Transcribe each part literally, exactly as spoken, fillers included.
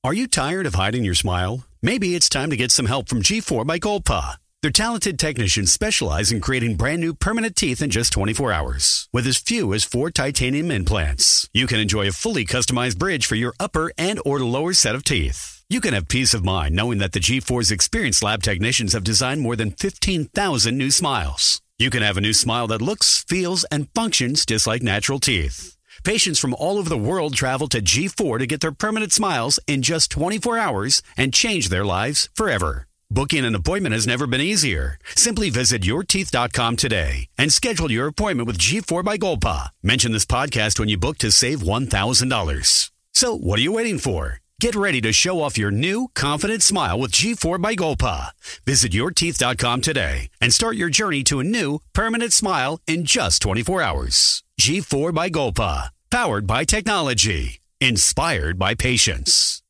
Are you tired of hiding your smile? Maybe it's time to get some help from G four by Golpa. Their talented technicians specialize in creating brand new permanent teeth in just twenty-four hours. With as few as four titanium implants, you can enjoy a fully customized bridge for your upper and or lower set of teeth. You can have peace of mind knowing that the G four's experienced lab technicians have designed more than fifteen thousand new smiles. You can have a new smile that looks, feels, and functions just like natural teeth. Patients from all over the world travel to G four to get their permanent smiles in just twenty-four hours and change their lives forever. Booking an appointment has never been easier. Simply visit your teeth dot com today and schedule your appointment with G four by Golpa. Mention this podcast when you book to save one thousand dollars. So what are you waiting for? Get ready to show off your new, confident smile with G four by Golpa. Visit your teeth dot com today and start your journey to a new, permanent smile in just twenty-four hours. G four by Golpa. Powered by technology. Inspired by patience.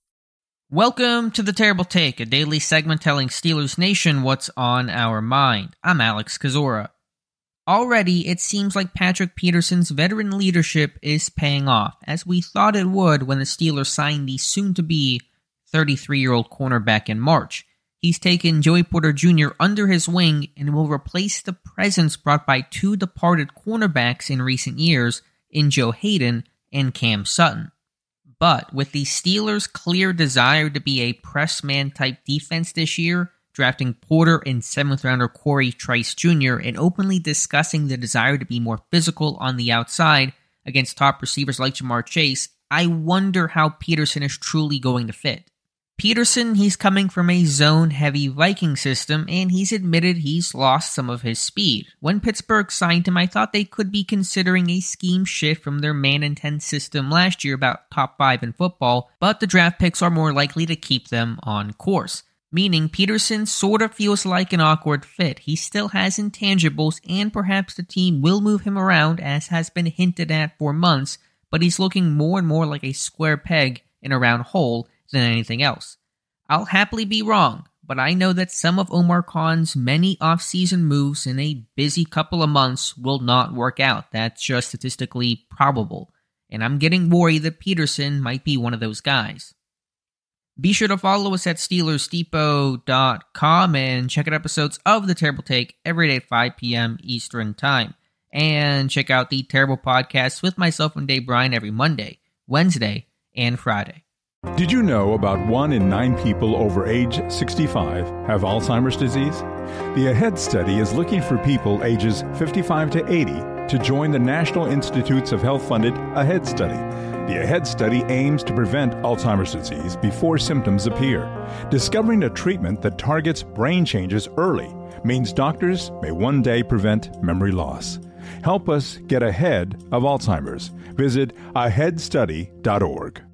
Welcome to The Terrible Take, a daily segment telling Steelers Nation what's on our mind. I'm Alex Kozora. Already, it seems like Patrick Peterson's veteran leadership is paying off, as we thought it would when the Steelers signed the soon-to-be thirty-three-year-old cornerback in March. He's taken Joey Porter Junior under his wing and will replace the presence brought by two departed cornerbacks in recent years in Joe Hayden and Cam Sutton. But with the Steelers' clear desire to be a press-man-type defense this year, drafting Porter and seventh rounder Corey Trice Junior, and openly discussing the desire to be more physical on the outside against top receivers like Jamar Chase, I wonder how Peterson is truly going to fit. Peterson, he's coming from a zone-heavy Viking system, and he's admitted he's lost some of his speed. When Pittsburgh signed him, I thought they could be considering a scheme shift from their man-and-ten system last year, about top five in football, but the draft picks are more likely to keep them on course. Meaning Peterson sort of feels like an awkward fit. He still has intangibles, and perhaps the team will move him around, as has been hinted at for months, but he's looking more and more like a square peg in a round hole than anything else. I'll happily be wrong, but I know that some of Omar Khan's many off-season moves in a busy couple of months will not work out. That's just statistically probable, and I'm getting worried that Peterson might be one of those guys. Be sure to follow us at Steelers Depot dot com and check out episodes of The Terrible Take every day at five p.m. Eastern Time. And check out the Terrible Podcast with myself and Dave Bryan every Monday, Wednesday, and Friday. Did you know about one in nine people over age sixty-five have Alzheimer's disease? The AHEAD study is looking for people ages fifty-five to eighty to join the National Institutes of Health-funded AHEAD study. The AHEAD study aims to prevent Alzheimer's disease before symptoms appear. Discovering a treatment that targets brain changes early means doctors may one day prevent memory loss. Help us get ahead of Alzheimer's. Visit A H E A D study dot org.